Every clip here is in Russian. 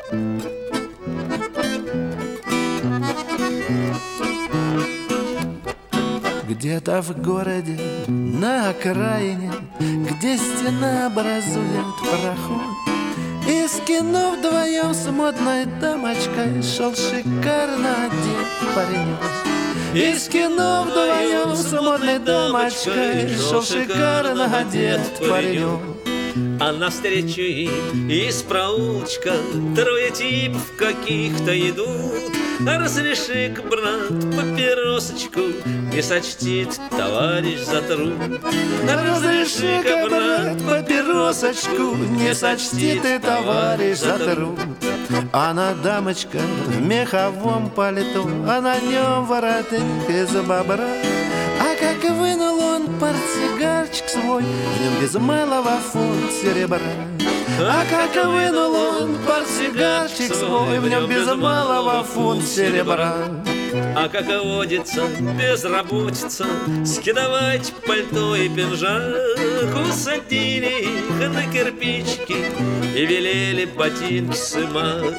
Где-то в городе, на окраине, где стена образует проход, из кино вдвоем с модной дамочкой шел шикарно одет паренек. Из кино вдвоем с модной дамочкой шел шикарно одет паренек. А навстречу им из проулочка трое типов каких-то идут. Разреши-ка, брат, папиросочку, не сочтит товарищ за труд. Разреши-ка, брат, папиросочку, не сочтит ты, товарищ, за труд. Она дамочка в меховом пальто, а на нем воротник из бобра. А как вынул он портсигарчик свой, в нем без малого фунт серебра. А как вынул он портсигарчик свой, в нем без малого фунт серебра. А как водится безработица, скидывать пальто и пинжак, усадили их на кирпичики и велели ботинки сымать.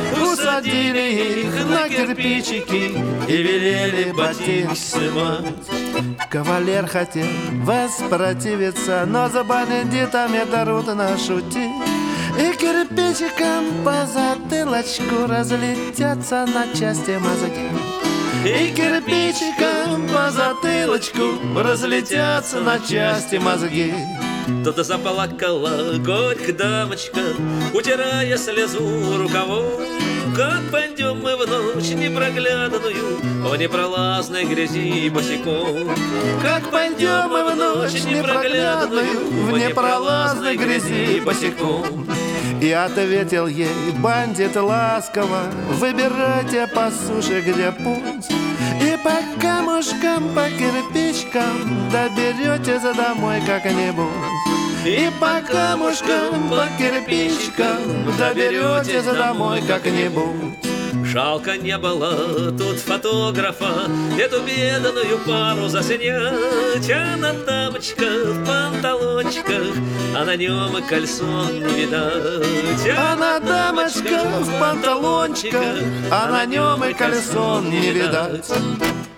Усадили их на кирпичики и велели ботинки сымать. Кавалер хотел воспротивиться, но за бандитами трудно шутить. И кирпичиком по затылочку разлетятся на части мозги. И кирпичиком по затылочку разлетятся на части мозги. Тут заплакала горько дамочка, утирая слезу рукавом. Как пойдем мы в ночь непроглядную, в непролазной грязи босиком. Как пойдем мы в ночь непроглядную, в непролазной грязи босиком. И ответил ей бандит ласково: выбирайте по суше, где путь, и по камушкам, по кирпичкам доберетесь домой как-нибудь. И по камушкам, по кирпичкам доберетесь домой как-нибудь. Жалко не было тут фотографа, эту бедную пару заснять. Она дамочка в панталончиках, а на нем и кальсон не видать. Она дамочка в панталончиках, а на нем и кальсон не видать.